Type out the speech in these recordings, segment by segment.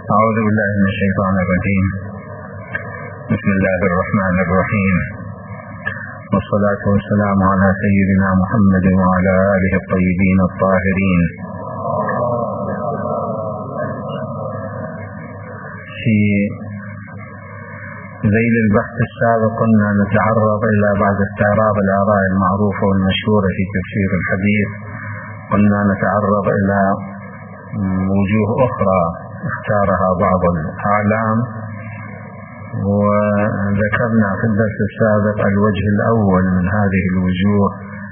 أعوذ بالله من الشيطان الرجيم. بسم الله الرحمن الرحيم، والصلاة والسلام على سيدنا محمد وعلى آله الطيبين الطاهرين. في ذيل البحث السابق كنا نتعرض إلى بعد استعراض الآراء المعروفة والمشهورة في تفسير الحديث، كنا نتعرض إلى وجوه أخرى اختارها بعض الأعلام، وذكرنا في الدرس السابق الوجه الأول من هذه الوجوه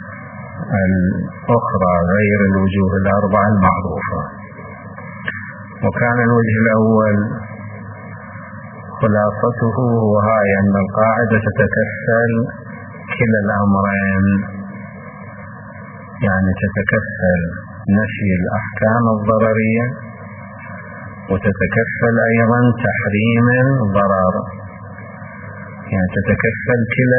الأخرى غير الوجوه الأربعة المعروفة. وكان الوجه الأول خلاصته وهي أن القاعدة تتكفل كلا الأمرين، يعني تتكفل نفي الأحكام الضررية وتتكفل أيضا تحريم الضرر، يعني تتكفل كلا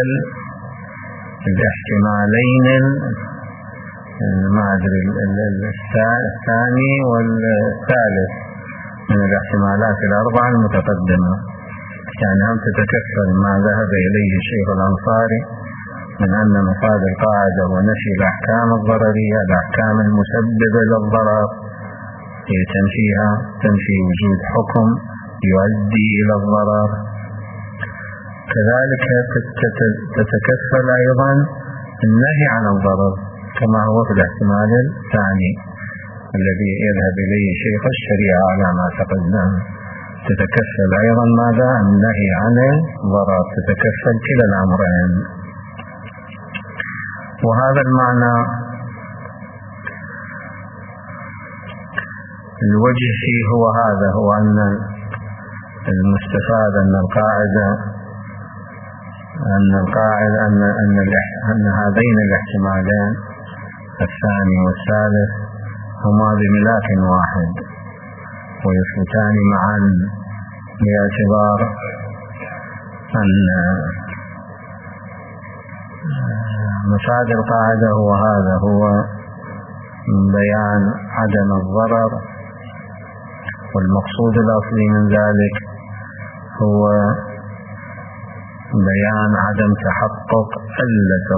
الاحتمالين، ما أدري الثاني والثالث من الاحتمالات الأربعة المتقدمة، يعني هم تتكفل ما ذهب إليه الشيخ الأنصاري من أن مفاد القاعدة ونفي الأحكام الضررية الأحكام المسببة للضرر تنفي وجود حكم يؤدي إلى الضرر. كذلك تتكفل أيضا النهي عن الضرر كما هو في الاحتمال الثاني الذي يذهب إليه شيخ الشريعة على ما تقدم. تتكفل أيضا ماذا؟ النهي عن الضرر، تتكفل كلا الأمرين. وهذا المعنى الوجه فيه هو هذا، هو أن المستفاد أن هذين الاحتمالين الثاني والثالث هما بملاك واحد ويثبتان معا، باعتبار أن مفاد القاعدة هو هذا، هو بيان عدم الضرر، والمقصود الأصلي من ذلك هو بيان عدم تحقق علة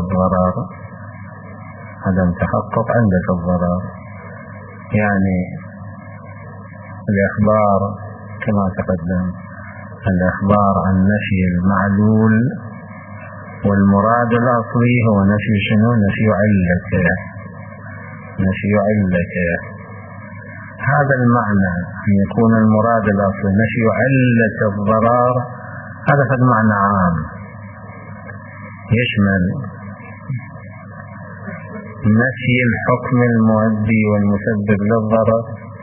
الضرر، يعني الإخبار كما تقدم، الإخبار عن نفي المعلول، والمراد الأصلي هو نفي شنو؟ نفي علته. هذا المعنى أن يكون المراد الأصلي نفي علة الضرر، هذا قد معنى عام يشمل نفي الحكم المؤدي والمسبب للضرر،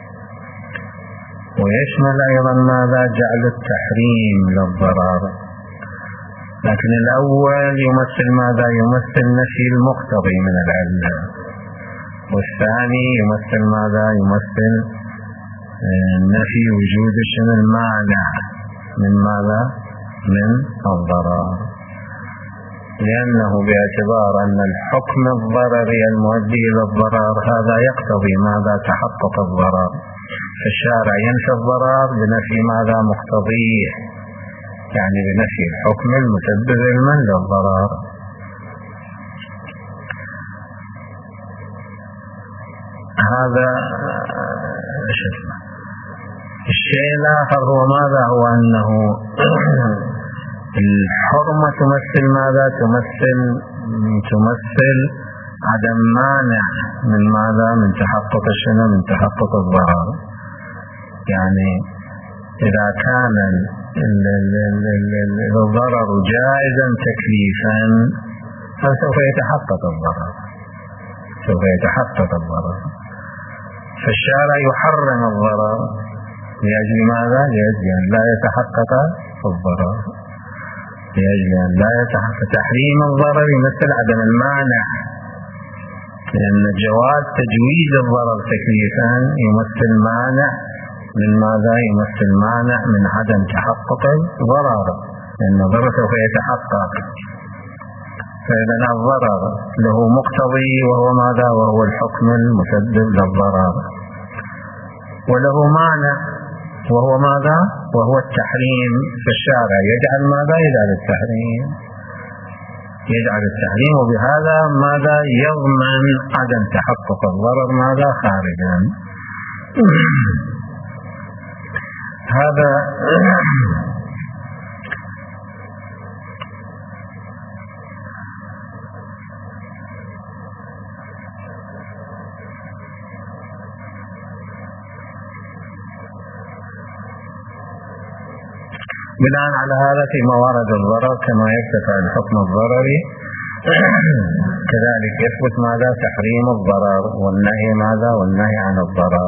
ويشمل أيضا ماذا؟ جعل التحريم للضرر. لكن الأول يمثل ماذا؟ يمثل نفي المقتضي من العلة، والثاني يمثل ماذا؟ يمثل نفي وجود المانع من ماذا؟ من الضرر، لأنه باعتبار أن الحكم الضرري المؤدي إلى الضرر هذا يقتضي ماذا؟ تحقق الضرر، فالشارع ينفي الضرر بنفي ماذا؟ مقتضيه، يعني بنفي الحكم المسبب للضرر. هذا الشيء الآخر هو ماذا؟ هو أنه الحرمة تمثل ماذا؟ تمثل عدم مانع من ماذا؟ من تحقق الشنو؟ من تحقق الضرر. يعني إذا كان الضرر جائزا تكليفا فسوف يتحقق الضرر، فالشارع يحرم الضرر لأجل ماذا؟ لأجل أن لا يتحقق الضرر، لأجل أن لا يتحقق تحريم الضرر يمثل عدم المانع، لأن جواز تجويز الضرر تكليفا يمثل مانع من ماذا؟ يمثل مانع من عدم تحقق الضرر، لأن الضرر سوف يتحقق. فإذا الضرر له مقتضي وهو ماذا؟ وهو الحكم المسبب للضرر، وله مانع وهو ماذا؟ وهو التحريم. فالشارع يجعل ماذا؟ يجعل التحريم، يجعل التحريم، وبهذا ماذا؟ يضمن عدم تحقق الضرر ماذا؟ خارجا. هذا بناء على هذا في موارد الضرر كما يرتفع الحكم الضرري كذلك يثبت ماذا؟ تحريم الضرر والنهي ماذا؟ والنهي عن الضرر.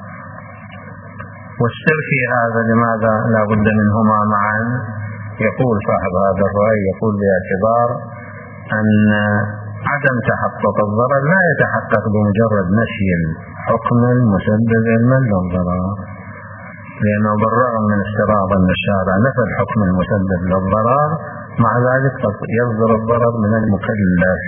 والسر في هذا لماذا لا بد منهما معا؟ يقول صاحب هذا الرأي، يقول باعتبار أن عدم تحقق الضرر لا يتحقق بمجرد نفي الحكم المسبب للضرر، لأنه بالرغم من افتراض أن الشارع نفى الحكم المسبب للضرر مع ذلك يصدر الضرر من المكلف.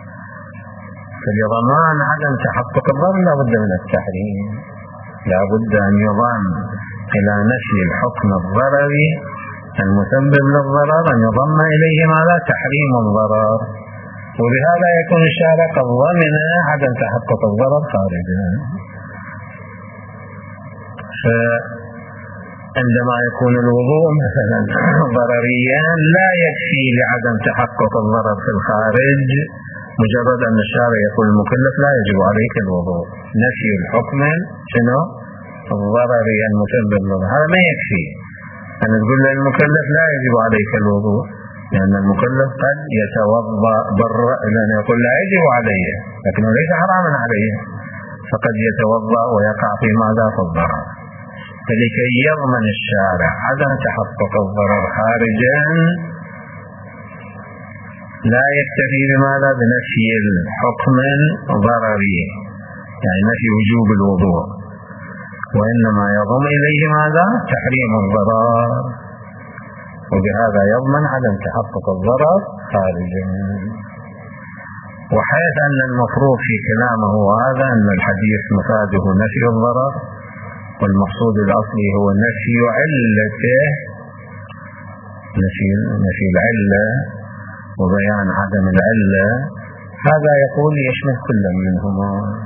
فلضمان عدم تحقق الضرر لا بد من التحريم، لا بد أن يضم إلى نفي الحكم الضرري المسبب للضرر أن يضم إليه ماذا؟ تحريم الضرر، وبهذا يكون الشارع قد ضمن عدم تحقق الضرر خارجا. عندما يكون الوضوء مثلا ضرريا لا يكفي لعدم تحقق الضرر في الخارج مجرد أن الشارع يقول المكلف لا يجب عليك الوضوء، نفي الحكم شنو؟ الضرري المسبب للضرر، هذا ما يكفي أن تقول للمكلف لا يجب عليك الوضوء، لأن المكلف قد يتوضأ لأن يقول لا يجب عليه لكنه ليس حراما عليه، فقد يتوضأ ويقع في ماذا؟ في الضرر. فلكي يضمن الشارع عدم تحقق الضرر خارجا لا يكتفي بماذا؟ بنفي الحكم الضرري يعني نفي وجوب الوضوء، وإنما يضم إليه ماذا؟ تحريم الضرر، وبهذا يضمن عدم تحقق الضرر خارجا. وحيث أن المفروض في كلامه هذا أن الحديث مفاده نفي الضرر والمقصود الأصلي هو نفي علته، نفي العلة وبيان عدم العلة، هذا يقول يشمل كل منهما،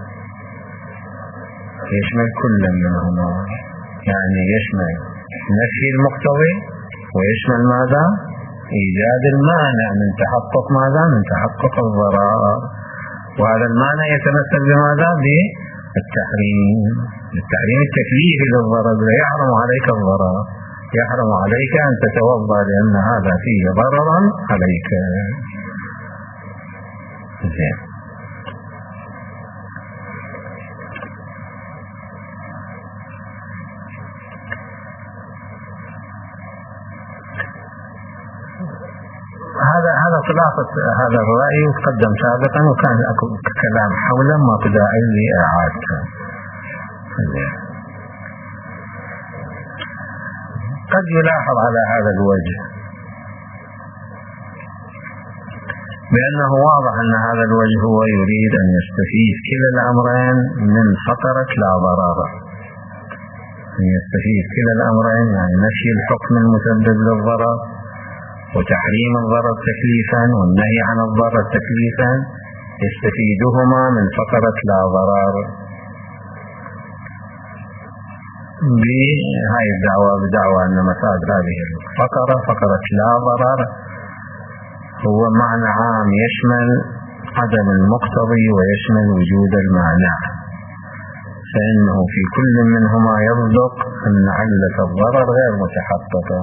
يشمل كل منهما، يعني يشمل نفي المقتضي ويشمل ماذا؟ إيجاد المانع من تحقق ماذا؟ من تحقق الضرر، وهذا المانع يتمثل بماذا؟ بالتحريم، التحريم التكليفي للضرر، لا يحرم عليك الضرر، يحرم عليك أن تتوضأ لأن هذا فيه ضررا عليك. زين. هذا خلاصة هذا الرأي وتقدم سابقا وكان أكو كلام حوله ما داعي لإعادته. قد يلاحظ على هذا الوجه بأنه واضح أن هذا الوجه هو يريد أن يستفيد كلا الأمرين من فقرة لا ضرر، أن يستفيد كلا الأمرين يعني نفي الحكم المسبب للضرر وتحريم الضرر تكليفا والنهي عن الضرر تكليفا، يستفيدهما من فقرة لا ضرر. بهاي الدعوة بدعوة أن مفاد هذه الفقرة فقرة لا ضرر هو معنى عام يشمل عدم المقتضي ويشمل وجود المانع، فإنه في كل منهما يصدق أن علة الضرر غير متحققة.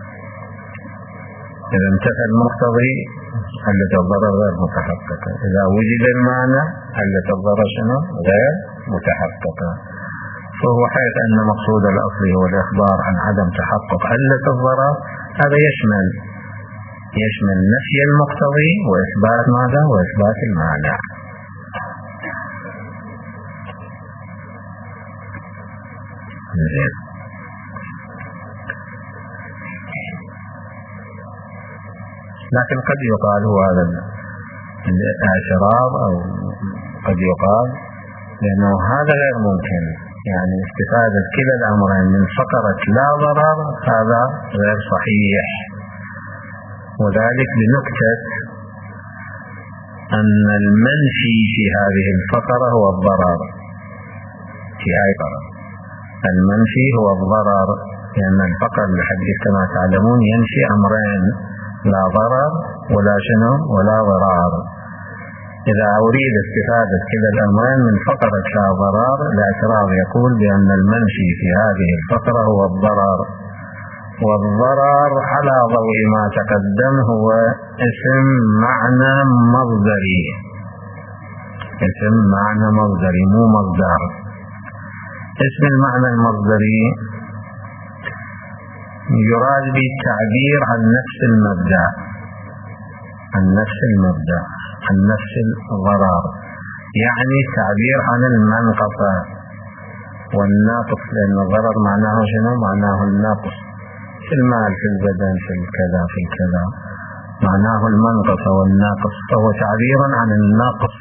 إذا انتفى المقتضي علة الضرر غير متحققة، إذا وجد المانع علة الضرر شنو؟ غير متحققة. فهو حيث أن مقصود الأصل هو الإخبار عن عدم تحقق علة الضرر، هذا يشمل نفي المقتضي وإثبات ماذا؟ وإثبات المانع. لكن قد يقال هو هذا الاعتراض أو قد يقال لأنه هذا غير ممكن يعني استفادة كلا الأمرين من فقرة لا ضرر هذا غير صحيح، وذلك بنكتة أن المنفي في هذه الفقرة هو الضرر، في هذه الفقرة المنفي هو الضرر، لأن الفقر الحديث كما تعلمون ينفي أمرين، لا ضرر ولا شنو ولا ضرار. إذا أريد استفادة كلا الأمرين من فقرة لا ضرار، الاعتراض يقول بأن المنفي في هذه الفقرة هو الضرر، والضرر على ضوء ما تقدم هو اسم معنى مصدري، اسم معنى مصدري مو مصدر. اسم المعنى المصدري يراد به التعبير عن نفس المبدأ، عن نفس المبدأ، عن نفس الضرر، يعني التعبير عن المنقصة والناقص، لأن الضرر معناه شنو؟ معناه النقص في المال، في البدن، في الكذا، في الكذا، معناه المنقصة والناقص، فهو تعبير عن النقص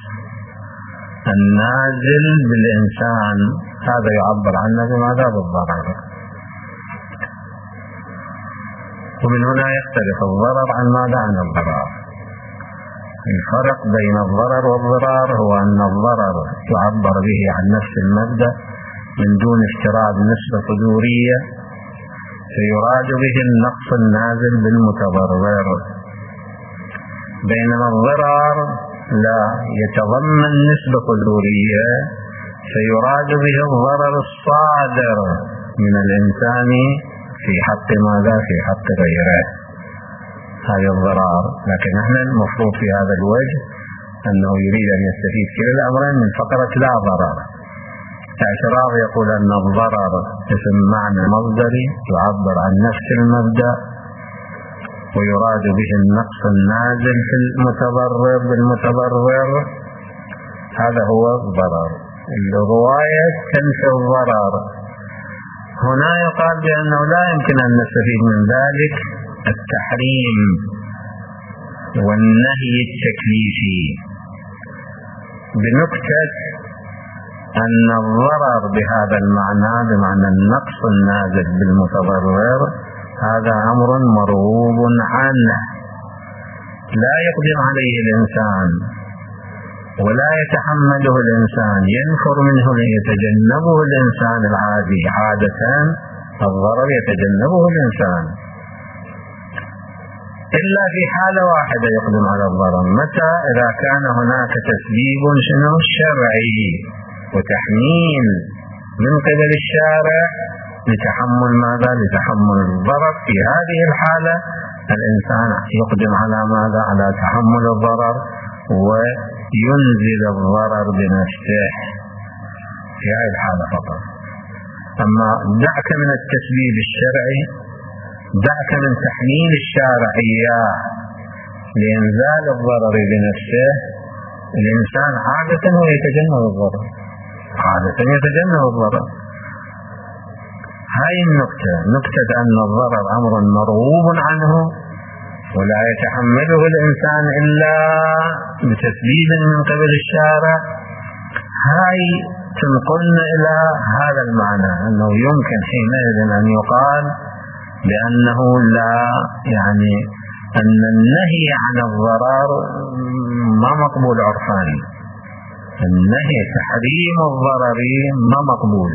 النازل بالإنسان، هذا يعبر عنه بماذا؟ بالضرر. ومن هنا يختلف الضرر عن ماذا؟ عن الضرر. الفرق بين الضرر والضرار هو أن الضرر يعبر به عن نفس المبدأ من دون افتراض نسبة صدورية، فيراد به النقص النازل بالمتضرر، بينما الضرر لا يتضمن نسبة صدورية، فيراد به الضرر الصادر من الإنسان في حق ماذا؟ في حق غيره، هذا الضرار. لكن احنا المفروض في هذا الوجه أنه يريد أن يستفيد كلا الأمرين من فقرة لا ضرر. الاعتراض يقول أن الضرر اسم معنى مصدري يعبر عن نفس المبدأ، ويراد به النقص النازل في المتضرر بالمتضرر، هذا هو الضرر. الرواية تنفي الضرر، هنا يقال بأنه لا يمكن أن نستفيد من ذلك التحريم والنهي التكليفي، بنكتة أن الضرر بهذا المعنى، بمعنى النقص النازل بالمتضرر، هذا أمر مرغوب عنه لا يقدر عليه الإنسان ولا يتحمله الإنسان، ينفر منه يتجنبه الإنسان العادي، عادة الضرر يتجنبه الإنسان إلا في حالة واحدة يقدم على الضرر، متى؟ إذا كان هناك تسبيب شنو؟ شرعي وتحميل من قبل الشارع لتحمل ماذا؟ لتحمل الضرر. في هذه الحالة الإنسان يقدم على ماذا؟ على تحمل الضرر وينزل الضرر بنفسه في هذه الحالة فقط. أما دعك من التسبيب الشرعي، دعك من تحميل الشارع إياه لإنزال الضرر بنفسه، الإنسان عادة يتجنب الضرر، عادة يتجنب الضرر. هاي النكتة، نكتة أن الضرر أمر مرغوب عنه ولا يتحمله الإنسان إلا بتسبيب من قبل الشارع، هاي تنقلنا إلى هذا المعنى، أنه يمكن حينئذ أن يقال بأنه لا، يعني أن النهي عن الضرر ما مقبول عرفاني، النهي تحريم الضرر ما مقبول،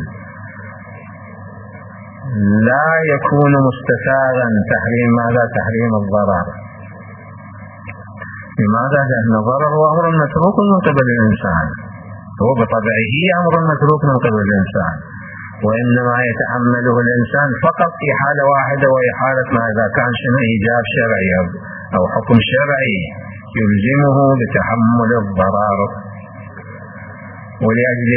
لا يكون مستفادا تحريم ماذا؟ تحريم الضرر. لماذا؟ لأن الضرر هو أمر متروك من قبل الإنسان، هو بطبعه أمر متروك من قبل الإنسان، وإنما يتحمله الإنسان فقط في حالة واحدة، وهي حالة ما إذا كان شنو؟ إيجاب شرعي أو حكم شرعي يلزمه بتحمل الضرر. ولأجل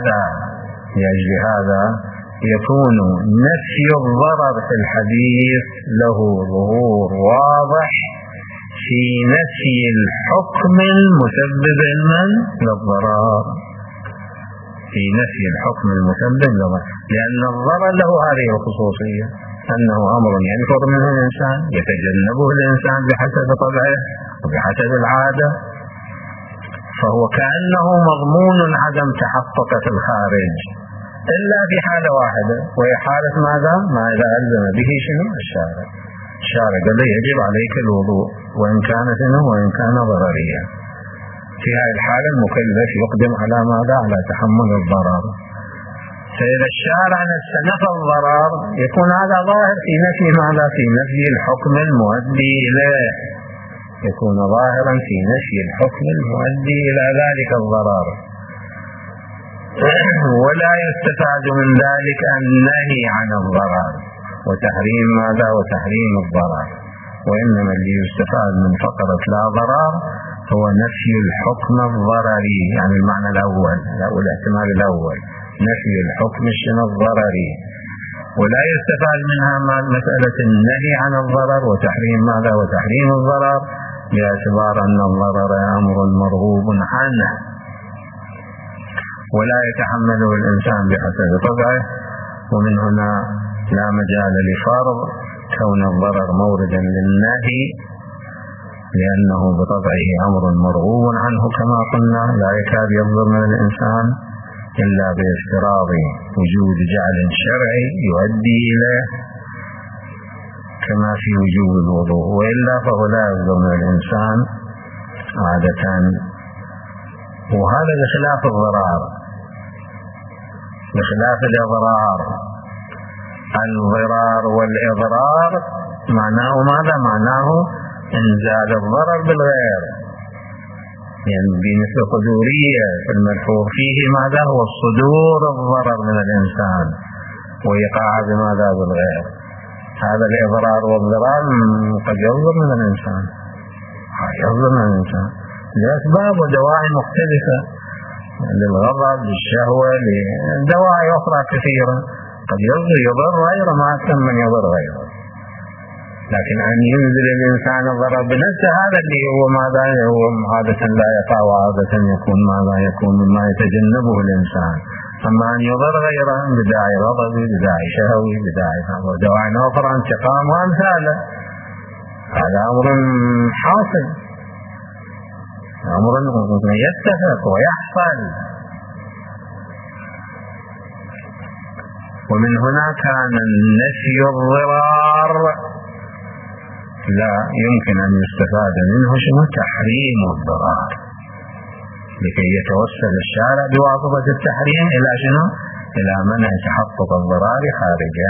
هذا يكون نفي الضرر في الحديث له ظهور واضح في نفي الحكم المسبب للضرر، في نفي الحكم المسبب للضرر، لأن الضرر له هذه الخصوصية أنه أمر ينفر منه الإنسان، يتجنبه الإنسان بحسب طبعه وبحسب العادة، فهو كأنه مضمون عدم تحقق في الخارج، إلا في حالة واحدة، وهي حالة ماذا؟ ما إذا ألزم به شنو؟ الشارع. الشارع قال له يجب عليك الوضوء وإن كان شنو؟ وإن كان ضرريا. في هذه الحالة المكلف يقدم على ماذا؟ على تحمل الضرر. فإذا الشارع نفى الضرر يكون هذا ظاهر في نفي ماذا؟ في نفي الحكم المؤدي إليه، يكون ظاهرا في نفي الحكم المؤدي إلى ذلك الضرر. ولا يستفاد من ذلك النهي عن الضرر وتحريم ماذا؟ وتحريم الضرر، وإنما اللي يستفاد من فقرة لا ضرر هو نفي الحكم الضرري، يعني المعنى الأول الاحتمال الأول نفي الحكم الضرري. ولا يستفاد منها مسألة النهي عن الضرر وتحريم ماذا؟ وتحريم الضرر، باعتبار أن الضرر أمر مرغوب عنه ولا يتحمله الإنسان بحسب طبعه. ومن هنا لا مجال لفرض كون الضرر موردا للنهي، لأنه بطبعه أمر مرغوب عنه كما قلنا، لا يكاد يصدر من الإنسان إلا بافتراض وجود جعل شرعي يؤدي إليه كما في وجوب الوضوء، وإلا فهو لا يصدر من الإنسان عادة. وهذا بخلاف الضرار، بخلاف الإضرار. الضرار والإضرار معناه ماذا؟ معناه إنزال الضرر بالغير، يعني بمثل قدورية في الملحوظ فيه ماذا؟ هو الصدور الضرر من الإنسان وإيقاع بماذا؟ بالغير. هذا الإضرار والضرار قد يصدر من الإنسان، يصدر من الإنسان لأسباب ودواعي مختلفة، للغضب، للشهوة، لدواعي أخرى كثيرة. قد يضر غيره ما أكثر من يضر غيره، لكن أن ينزل الإنسان الضرر بنفسه هذا اللي هو ماذا؟ هو عادة لا يقع، وعادة يكون ماذا؟ يكون مما يتجنبه الإنسان. أما أن يضر غيره بداعي غضبي، بداعي شهوي، بداعي دواعي أخرى، انتقام وأمثاله، هذا أمر حاصل، أمر يتفق ويحصل. ومن هنا كان النفي الضرار لا يمكن أن يستفاد منه شنو؟ تحريم الضرار، لكي يتوسل الشارع بواسطة التحريم إلى شنو؟ إلى منع تحقق الضرار خارجا،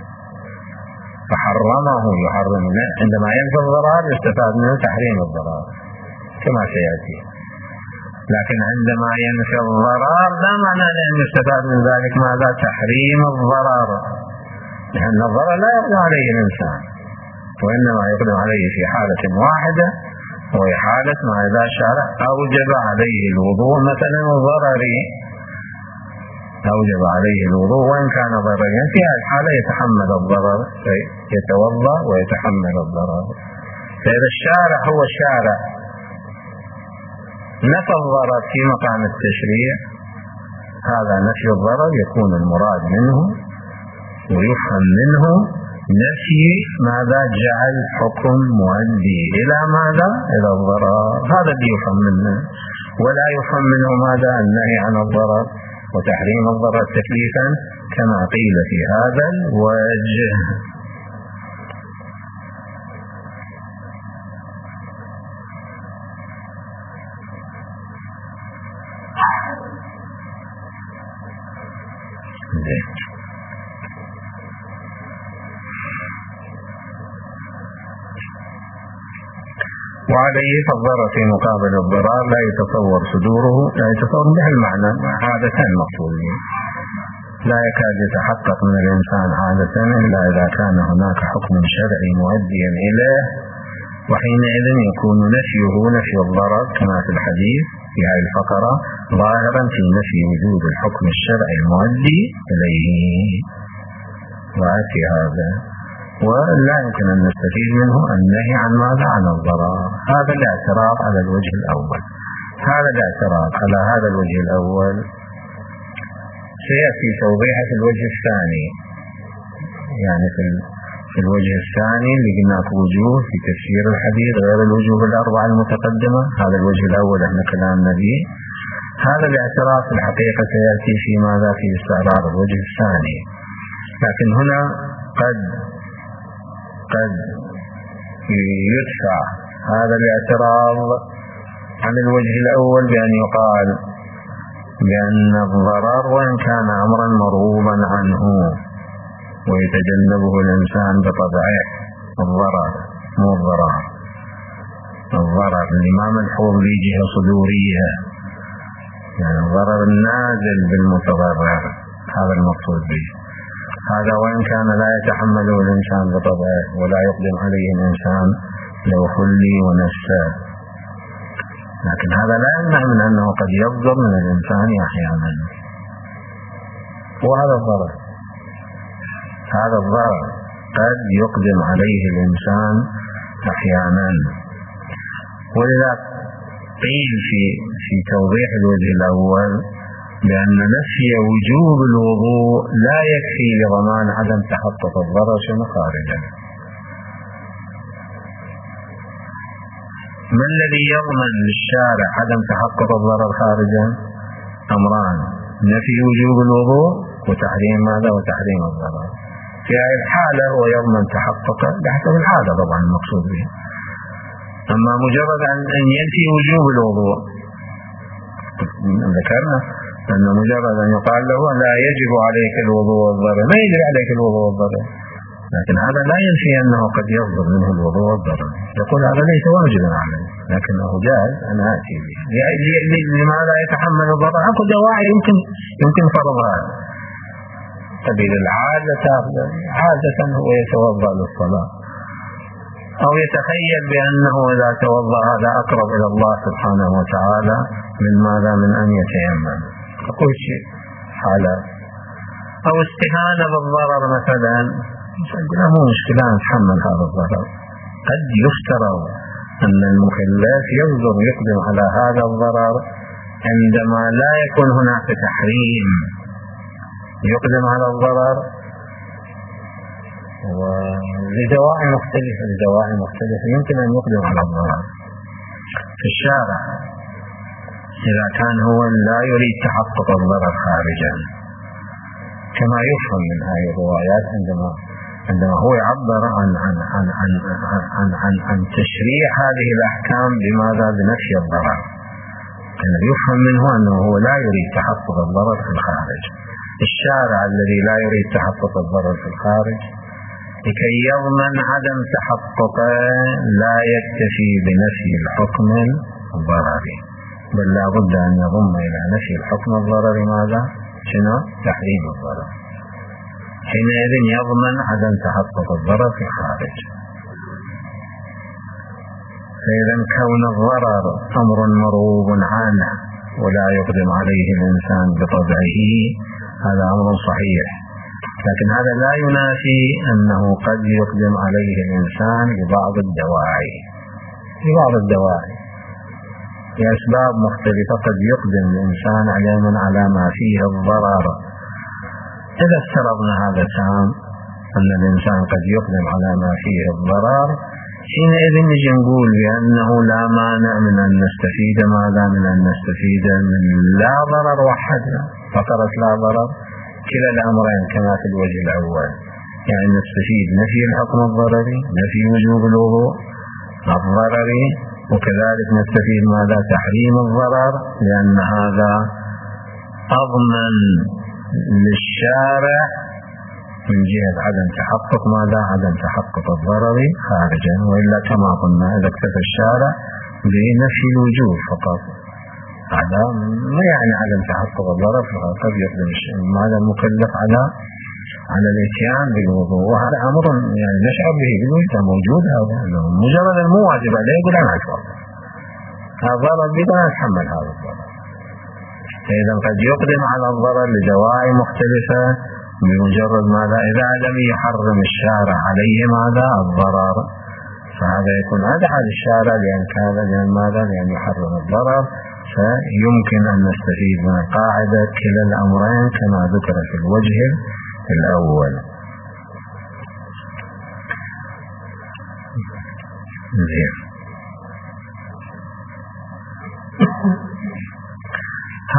فحرمه يحرم. عندما ينفي الضرار يستفاد منه تحريم الضرار كما سيأتي، لكن عندما ينفي الضرار لا معنى أن يستفاد من ذلك ماذا؟ تحريم الضرر، لأن الضرر لا يقدر عليه الإنسان، وإنما يقدر عليه في حالة واحدة، وهي حالة ما إذا الشارع أوجب عليه الوضوء مثلا ضرري، أوجب عليه الوضوء وإن كان ضرريا، في هذه الحالة يتحمل الضرر، يتوضأ ويتحمل الضرر. فإذا الشارع هو الشارع نفى الضرر في مقام التشريع، هذا نفي الضرر يكون المراد منه ويفهم منه نفي ماذا؟ جعل حكم مؤدي إلى ماذا؟ إلى الضرر، هذا اللي يفهم منه. ولا يفهم منه ماذا؟ النهي عن الضرر وتحريم الضرر تكليفا كما قيل في هذا الوجه. وعليه فالضرر في مقابل الضرار لا يتصور صدوره، لا يتصور به المعنى عادة المقصود، لا يكاد يتحقق من الإنسان عادة إلا إذا كان هناك حكم شرعي مؤديا إليه، وحينئذ يكون نفيه نفي الضرر كما في الحديث في هذه الفقرة ظاهرا في نفي وجود الحكم الشرعي المؤدي إليه. وأتي هذا ولا يمكن أن نستفيد منه النهي عن ماذا؟ عن الضرر. هذا الاعتراض على الوجه الأول. هذا الاعتراض على هذا الوجه الأول سيأتي توضيحه في الوجه الثاني، يعني في الوجه الثاني اللي قلنا وجوه في تفسير الحديث غير الوجوه الأربعة المتقدمة. هذا الوجه الأول احنا كلامنا به. هذا الاعتراف في الحقيقة سيأتي في ماذا؟ في استعراض الوجه الثاني. لكن هنا قد يدفع هذا الاعتراض عن الوجه الأول بأن يقال بأن الضرر وإن كان أمرا مرغوبا عنه ويتجنبه الإنسان بطبعه، الضرر مو الضرر، الضرر اللي ما ملحوظ به جهة صدورية، يعني الضرر النازل بالمتضرر، هذا المقصود به. هذا وإن كان لا يتحمله الإنسان بطبعه ولا يقدم عليه الإنسان لو خلي ونفسه، لكن هذا لا يمنع من أنه قد يصدر من الإنسان أحيانا. وهذا الضرر، هذا الضرر قد يقدم عليه الإنسان أحيانا. ولذا قيل في توضيح الوجه الأول بأن نفي وجوب الوضوء لا يكفي لضمان عدم تحقق الضرر خارجا. ما الذي يضمن للشارع عدم تحقق الضرر خارجا؟ أمران: نفي وجوب الوضوء وتحريم ماذا؟ وتحريم الضرر. في هذه الحالة هو يضمن تحققه بحسب الحالة طبعا المقصود به. أما مجرد أن ينفي وجوب الوضوء، ذكرنا أن مجرد أن يقال له لا يجب عليك الوضوء والضرر، ما يجب عليك الوضوء والضرر، لكن هذا لا ينفي أنه قد يصدر منه الوضوء والضرر. يقول هذا ليس واجبا عليه لكنه جائز أن آتي به. لماذا يتحمل الضرر؟ أكو دواعي يمكن فرضها. سبيل العادة عادة هو يتوضأ للصلاة، أو يتخيل بأنه إذا توضأ هذا أقرب إلى الله سبحانه وتعالى من ماذا؟ من أن يتيمم. أقول شيء حالة، أو استهانة بالضرر مثلا، يقول مو مشكلة نتحمل هذا الضرر. قد يفترض أن المكلف يقدم على هذا الضرر عندما لا يكون هناك تحريم، يقدم على الضرر ولدواعي مختلفة يمكن أن يقدم على الضرر. في الشارع إذا كان هو لا يريد تحقق الضرر خارجا، كما يفهم من هذه الروايات عندما هو يعبر عن تشريع هذه الأحكام بماذا؟ بنفي الضرر. كان يفهم منه أنه هو لا يريد تحقق الضرر في الخارج. الشارع الذي لا يريد تحقق الضرر في الخارج لكي يضمن عدم تحققه لا يكتفي بنفي الحكم الضرري، بل لا بد أن يضم إلى نفي الحكم الضرري ماذا؟ شنو؟ تحريم الضرر. حينئذ يضمن عدم تحقق الضرر في الخارج. فإذا كون الضرر أمر مرغوب عنه ولا يقدم عليه الإنسان بطبعه هذا أمر صحيح، لكن هذا لا ينافي أنه قد يقدم عليه الإنسان ببعض الدواعي، لأسباب مختلفة قد يقدم الإنسان على ما فيه الضرر. إذا افترضنا هذا تام أن الإنسان قد يقدم على ما فيه الضرر، حينئذ نجي نقول بأنه لا مانع من أن نستفيد ماذا؟ من أن نستفيد من لا ضرر وحدنا، فقرة لا ضرر كلا الأمرين كما في الوجه الأول، يعني نستفيد نفي الحكم الضرري، نفي وجوب الوضوء الضرري، وكذلك نستفيد ماذا؟ تحريم الضرر، لأن هذا أضمن للشارع من جهة عدم تحقق ماذا؟ عدم تحقق الضرر خارجا. وإلا كما قلنا إذا اكتفى الشارع بنفي الوجوب فقط هذا ما يعني عدم تحقق الضرر، فقد يقدم ماذا المكلف على الاتيان بالوضوء، وهذا أمر يعني نشعر به بالوجود موجود. هذا مجرد المو واجب عليه يقول أنا أتوضأ، هذا ضرر بدنا نتحمل هذا الضرر. فإذا قد يقدم على الضرر لدواعي مختلفة بمجرد ماذا؟ إذا لم يحرم الشارع عليه ماذا؟ الضرر، فهذا يكون أدعى للشارع لأن ماذا؟ لأن يحرم الضرر. فيمكن أن نستفيد من قاعدة كلا الأمرين كما ذكر في الوجه الأول.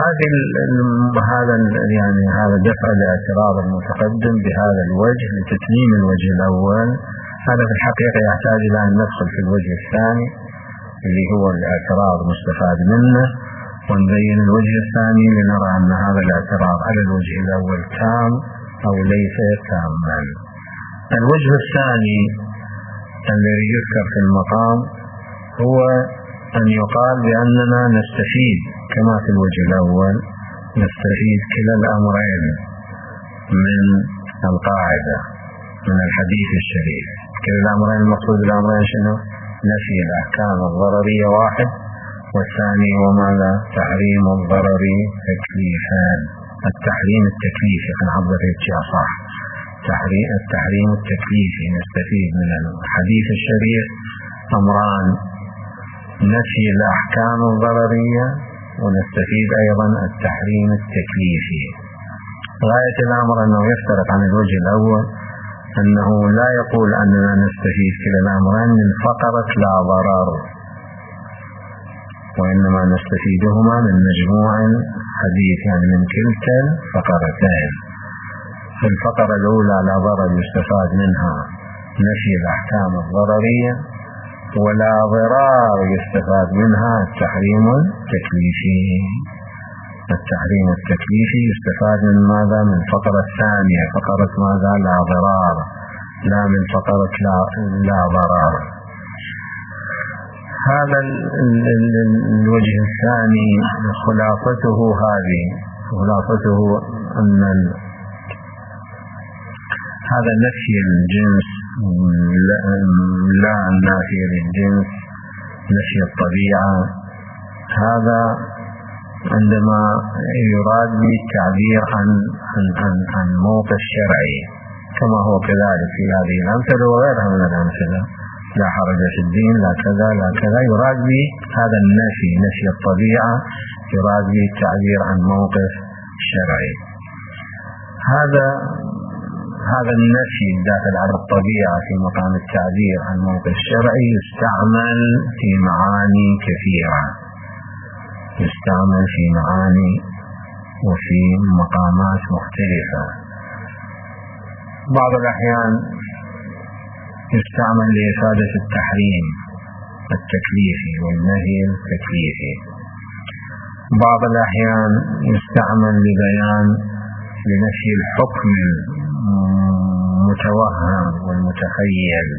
هذا دفع الاعتراض المتقدم بهذا الوجه لتتميم الوجه الأول. هذا في الحقيقة يحتاج إلى أن ندخل في الوجه الثاني اللي هو الاعتراض مستفاد منه، ونبين الوجه الثاني لنرى أن هذا الاعتراض على الوجه الأول تام أو ليس تاما. الوجه الثاني الذي يذكر في المقام هو أن يقال بأننا نستفيد كما في الوجه الأول، نستفيد كلا الأمرين من القاعدة من الحديث الشريف. كلا الأمرين المقصود بالأمرين شنو؟ نفي الأحكام الضررية واحد، والثاني وماذا؟ تحريم الضرر تكليفان. التحريم التكليفي نعبر صح، التحريم التكليفي. نستفيد من الحديث الشريف أمران: نفي الأحكام الضررية، ونستفيد أيضا التحريم التكليفي. غاية الأمر أنه يفترق عن الوجه الأول أنه لا يقول أننا نستفيد كلا الأمرين من فقرة لا ضرر، وإنما نستفيدهما من مجموع حديث، يعني من كلتا الفقرتين. في الفقرة الأولى لا ضرر يستفاد منها نفي الأحكام الضررية، ولا ضرار يستفاد منها التحريم التكليفي. التحريم التكليفي يستفاد من ماذا؟ من فقرة الثانية، فقرة ماذا؟ لا ضرار، لا من فقرة لا ضرار. هذا الوجه الثاني خلاصته هذه، خلاصته أن هذا نفي الجنس لا النافي للجنس، نفي الطبيعة، هذا عندما يراد بالتعبير عن موقف شرعي كما هو كذلك في هذه الأمثلة وغيرها من الأمثلة: لا حرج في الدين، لا كذا لا كذا. يراد به هذا النفي، نفي الطبيعة، يراد به التعبير عن موقف شرعي. هذا النفي الداخل على الطبيعة في مقام التعبير عن موقف شرعي يستعمل في معاني كثيرة، يستعمل في معاني وفي مقامات مختلفة. بعض الأحيان يستعمل لإفادة التحريم التكليفي والنهي التكليفي. بعض الأحيان يستعمل لنفي الحكم المتوهم والمتخيل،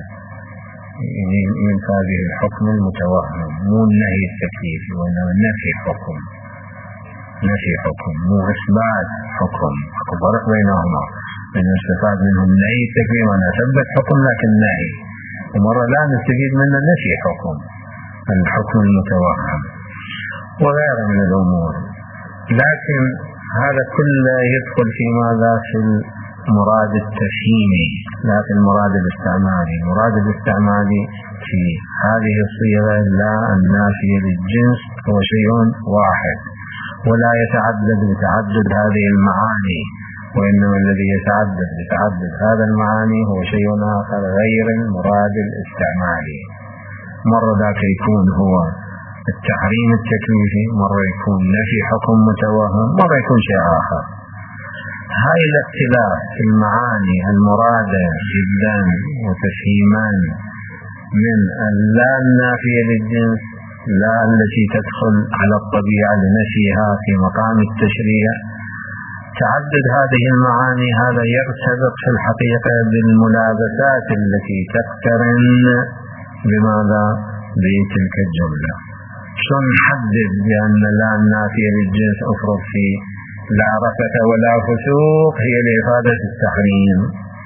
ينفى به الحكم المتوهم، مو النهي التكليفي وإنما نفي حكم، نفي حكم مو إثبات حكم. فرق بينهما، أن يستفاد منهم نهي التكليف وأن أثبت حكم لكن نهي، ومرة لا نستفيد منه نفي حكم، الحكم المتوهم وغيره من الأمور. لكن هذا كله يدخل في ماذا؟ في المراد التفهيمي لا في المراد الاستعمالي. المراد الاستعمالي في هذه الصيغة لا النافية للجنس هو شيء واحد ولا يتعدد بتعدد هذه المعاني، وإنما الذي يتعدد بتعدد هذا المعاني هو شيء آخر غير المراد الاستعمالي. مرة ذاك يكون هو التحريم التكليفي، مرة يكون نفي حكم متوهم، مرة يكون شيء آخر. هاي الاختلاف في المعاني المرادة جدا وتفهيمان من اللا النافية للجنس، لا التي تدخل على الطبيعة لنفيها في مقام التشريع، تعدد هذه المعاني هذا يرتبط في الحقيقة بالملابسات التي تقترن بماذا؟ بتلك الجملة. شلون نحدد بأن لا النافية للجنس أفرض في لا رفث ولا فسوق هي لإفادة التحريم،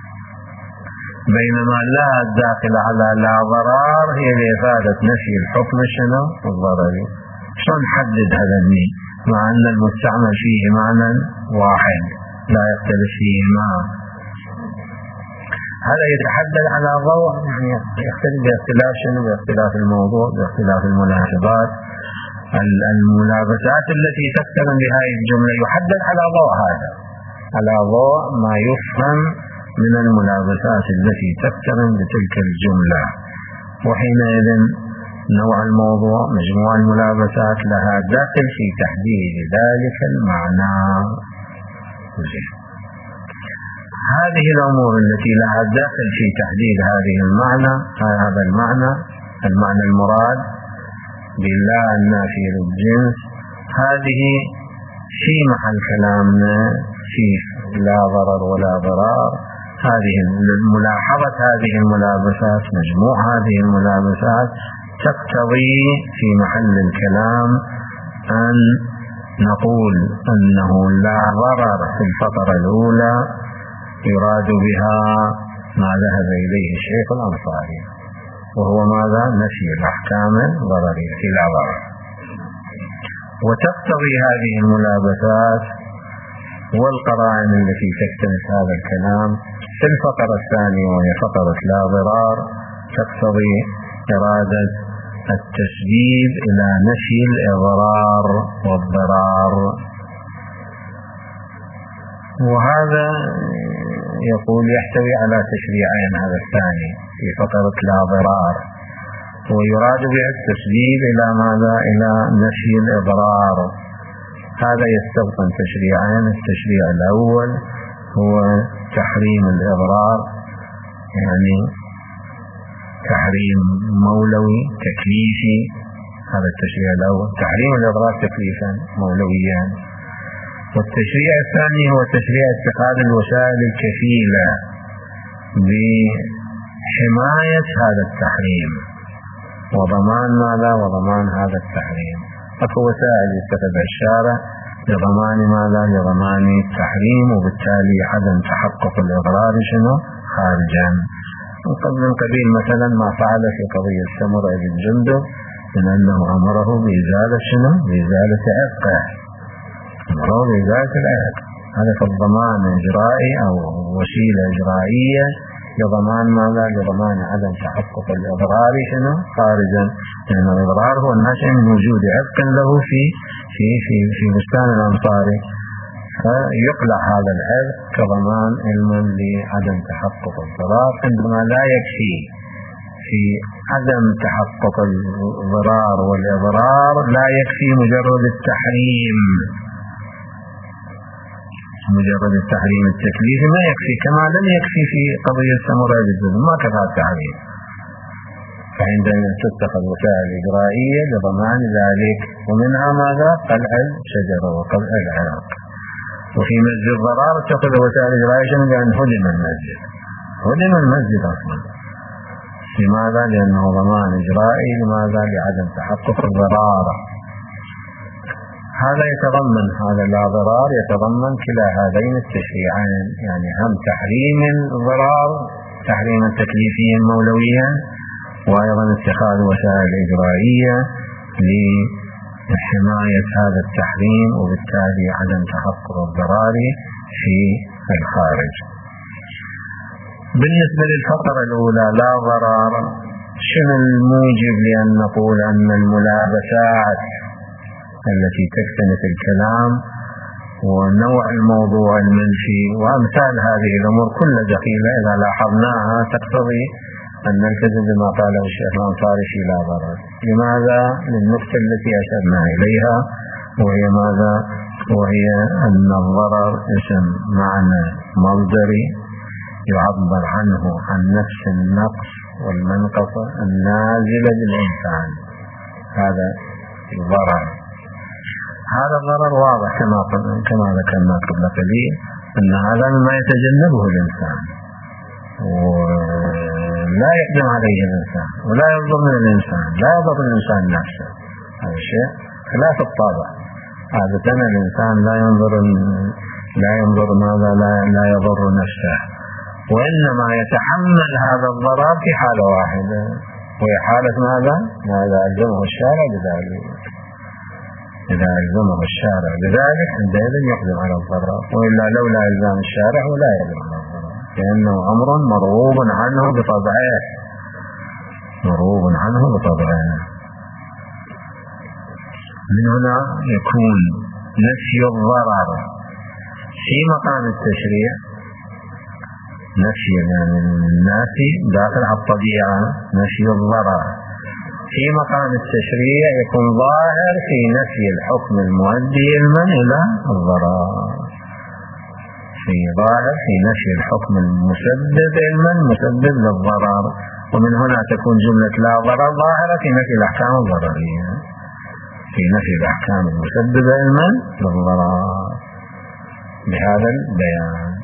بينما لا الداخل على لا ضرار هي لإفادة نفي الحكم شنو؟ الضرري. شلون نحدد هذا الني مع أن المستعمل فيه معنى واحد لا يختلف فيه ما؟ هذا يتحدد على ضوء يعني يختلف باختلاف شنو؟ باختلاف الموضوع، باختلاف الملاحظات، الملابسات التي تقترن بهذه الجملة يحدد على ضوء هذا، على ضوء ما يفهم من الملابسات التي تقترن بتلك الجملة. وحينئذ نوع الموضوع، مجموع الملابسات لها دخل في تحديد ذلك المعنى. هذه الأمور التي لها دخل في تحديد هذه المعنى، هذا المعنى المراد بالله النافي للجنس، هذه في محل كلامنا في لا ضرر ولا ضرار. هذه ملاحظة هذه الملابسات، مجموع هذه الملابسات تقتضي في محل الكلام أن نقول أنه لا ضرر في الفقرة الأولى يراد بها ما ذهب إليه الشيخ الأنصاري، وهو ماذا؟ نفي الأحكام الضررية لا ضرر. وتقتضي هذه الملابسات والقرائن التي تكتنف هذا الكلام في الفقرة الثانية وهي فقرة لا ضرار، تقتضي إرادة التسبيب إلى نفي الإضرار والضرار. وهذا يقول يحتوي على تشريعين، هذا الثاني في فقرة لا ضرار، ويراد به التسبيب إلى ماذا؟ إلى نفي الإضرار. هذا يستبطن تشريعين، التشريع الأول هو تحريم الإضرار، يعني تحريم مولوي تكليفي، هذا التشريع الأول، تحريم الإضرار تكليفا مولويا. والتشريع الثاني هو تشريع اتخاذ الوسائل الكفيلة بحماية هذا التحريم وضمان ماذا؟ وضمان هذا التحريم. أكو وسائل يتخذها الشارع لضمان ماذا؟ لضمان التحريم، وبالتالي عدم تحقق الإضرار شنو؟ خارجا. من قبيل مثلا ما فعل في قضية سمرة بن جندب من أنه أمره بإزالة شنو؟ بإزالة عرقه، أمره بإزالة العرق. هذا كالضمان إجرائي أو وسيلة إجرائية لضمان ماذا؟ لضمان عدم تحقق الإضرار شنو؟ خارجا، لأن الإضرار هو الناشئ من وجود عرق له في بستان الأنصاري، فيقلع هذا العرق كضمان علما لعدم تحقق الضرار، عندما لا يكفي في عدم تحقق الضرار والإضرار، لا يكفي مجرد التحريم، مجرد التحريم التكليفي ما يكفي، كما لم يكفي في قضية سمرة بالذنب، ما كفى التحريم. فعندما تتخذ وسائل إجرائية لضمان ذلك، ومنها ماذا؟ قلع الشجرة وقلع العرق. وفي مسجد الضرار اتخذ وسائل إجرائية لأن هدم المسجد أصلا. لماذا؟ لأنه ضمان إجرائي. لماذا؟ لعدم تحقق الضرار. هذا يتضمن، هذا لا ضرار يتضمن كلا هذين التشريعين، يعني هم تحريم الضرار تحريما تكليفيا مولويا، وأيضا اتخاذ وسائل إجرائية لحماية هذا التحريم وبالتالي عدم تحقق الضرار في الخارج. بالنسبة للفقرة الأولى لا ضرار، شنو الموجب لأن نقول أن الملابسات التي تكتنف الكلام ونوع الموضوع المنفي وأمثال هذه الأمور كلها دخيلة إذا لاحظناها تقتضي أن نلتزم بما قاله الشيخ الأنصاري في لا ضرر. لماذا؟ للنقطة التي أشرنا إليها، وهي ماذا؟ وهي أن الضرر اسم معنى مصدري يعبر عنه عن نفس النقص والمنقصة النازلة للإنسان. هذا الضرر. هذا الضرر واضح كما ذكرنا قبل قليل أن هذا ما يتجنبه الإنسان ولا يقدم عليه الإنسان ولا يضر من الإنسان، لا يضر الإنسان نفسه. هذا الشيء خلاف الطبع. عادة الإنسان لا ينظر ماذا؟ لا يضر نفسه، وإنما يتحمل هذا الضرر في حالة واحدة، وهي حالة ماذا؟ ماذا ألزمه الشارع بذلك. إذا ألزمه الشارع بذلك عندئذ يقدم على الضرر، وإلا لولا إلزام الشارع ولا يقدم على الضرر، لأنه أمر مرغوب عنه بطبعه، مرغوب عنه بطبعه. من هنا يكون نفي الضرر في مقام التشريع، نفي يعني النافي داخل على الطبيعة، نفي الضرر في مقام التشريع يكون ظاهر في نفي الحكم المؤدي علما إلى الضرر، في ظاهر في نفي الحكم المسبب علما مسبب للضرر، ومن هنا تكون جملة لا ضرر ظاهرة في نفي الأحكام الضررية، في نفي الأحكام المسببة علما للضرر بهذا البيان.